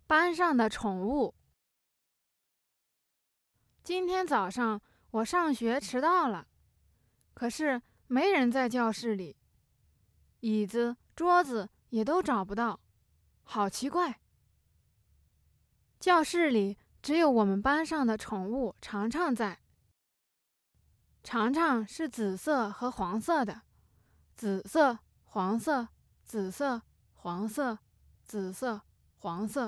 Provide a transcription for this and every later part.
班上的宠物。今天早上我上学迟到了，可是没人在教室里，椅子、桌子也都找不到，好奇怪。教室里只有我们班上的宠物长长在。长长是紫色和黄色的，紫色、黄色、紫色、黄色、紫色、黄色。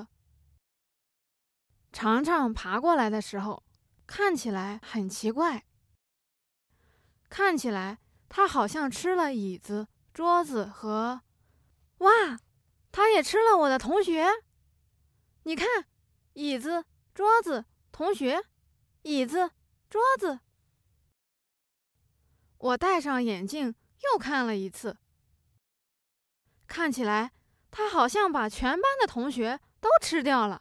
长长爬过来的时候，看起来很奇怪。看起来它好像吃了椅子、桌子和……哇，它也吃了我的同学！你看，椅子、桌子、同学，椅子、桌子。我戴上眼镜又看了一次，看起来它好像把全班的同学都吃掉了。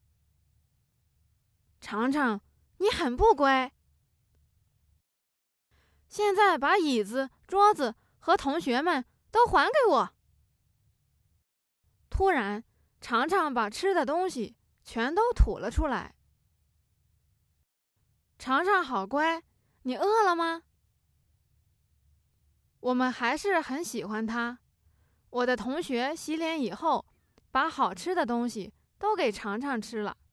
长长，你很不乖。现在把椅子、桌子和同学们都还给我。突然，长长把吃的东西全都吐了出来。长长好乖，你饿了吗？我们还是很喜欢他。我的同学洗脸以后，把好吃的东西都给长长吃了。